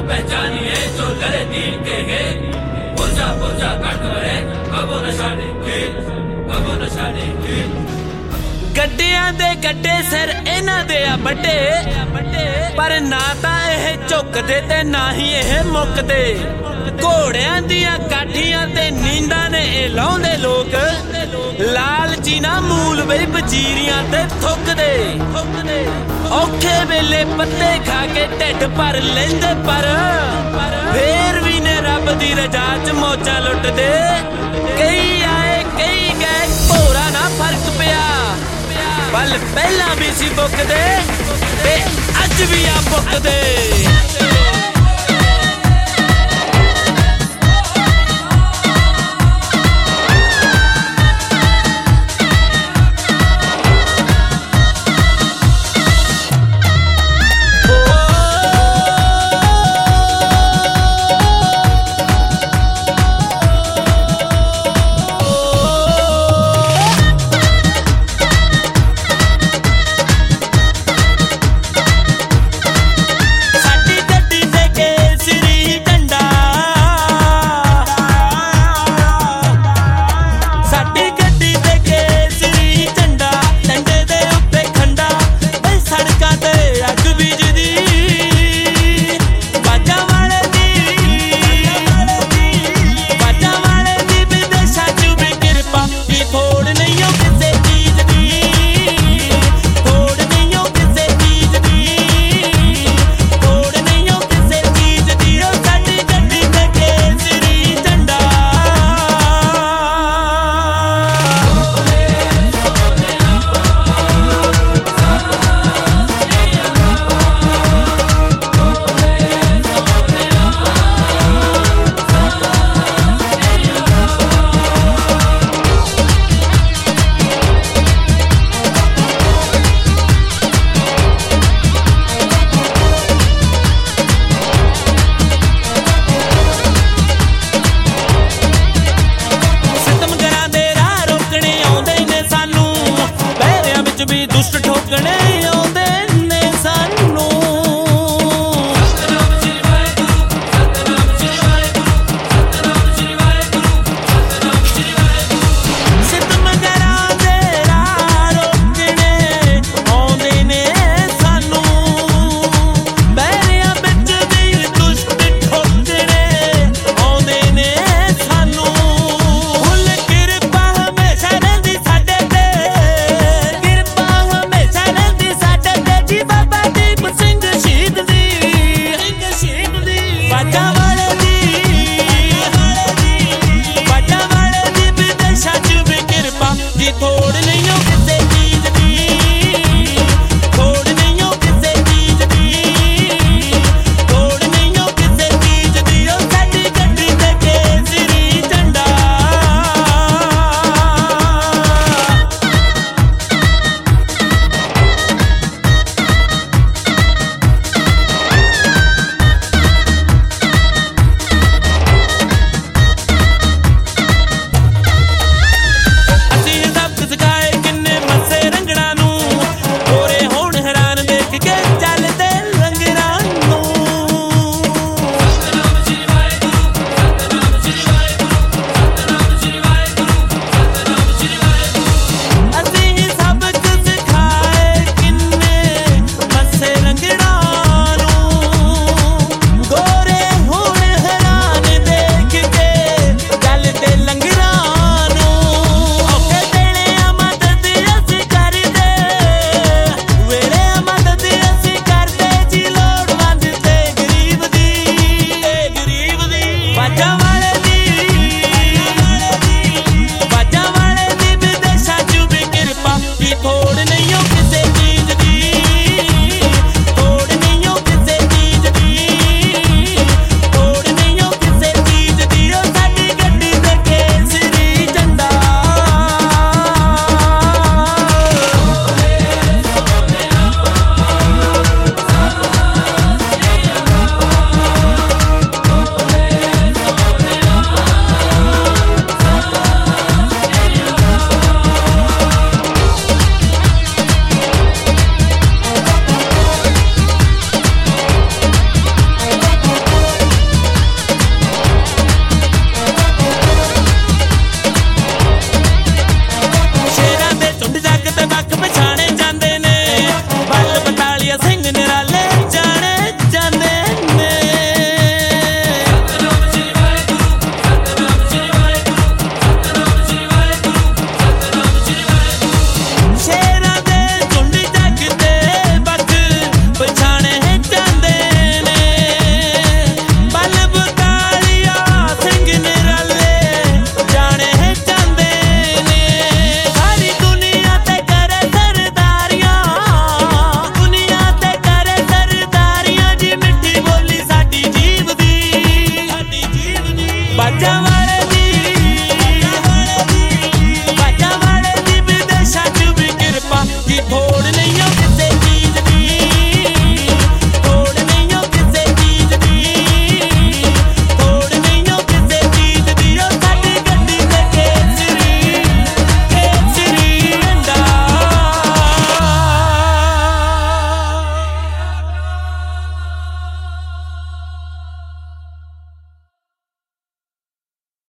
पहचानिए जो लड़े दीन के है पुरजा पुरजा कट रहे कबो नशा देंगे कबो नशा देंगे ਗੱਡਿਆਂ ਦੇ ਗੱਡੇ ਸਿਰ ਇਹਨਾਂ ਦੇ ਆ ਵੱਡੇ ਪਰ ਨਾ ਤਾਂ ਇਹ ਝੁਕਦੇ ਤੇ ਨਾ ਹੀ ਇਹ ਮੁੱਕਦੇ ਘੋੜਿਆਂ ਦੀਆਂ ਕਾਠੀਆਂ ਤੇ ਨੀਂਦਾਂ ਨੇ ਇਹ ਲਾਉਂਦੇ ਲੋਕ ਲਾਲਚੀ ਨਾ ਮੂਲ ਬਈ ਵਜ਼ੀਰੀਆਂ ਤੇ ਥੁੱਕਦੇ ਔਖੇ ਵੇਲੇ ਪੱਤੇ ਖਾ ਕੇ ਢਿੱਡ ਭਰ ਲੈਂਦੇ ਪਰ ਫੇਰ ਵੀ ਨੇ ਰੱਬ ਦੀ ਰਜ਼ਾ 'ਚ ਮੌਜਾਂ ਲੁੱਟਦੇ ਕਈ ਆਏ ਕਈ ਗਏ ਭੋਰਾ ਨਾ ਫਰਕ ਪਿਆ पल पहला भी सी बुकदे ते अज भी आ बुकदे।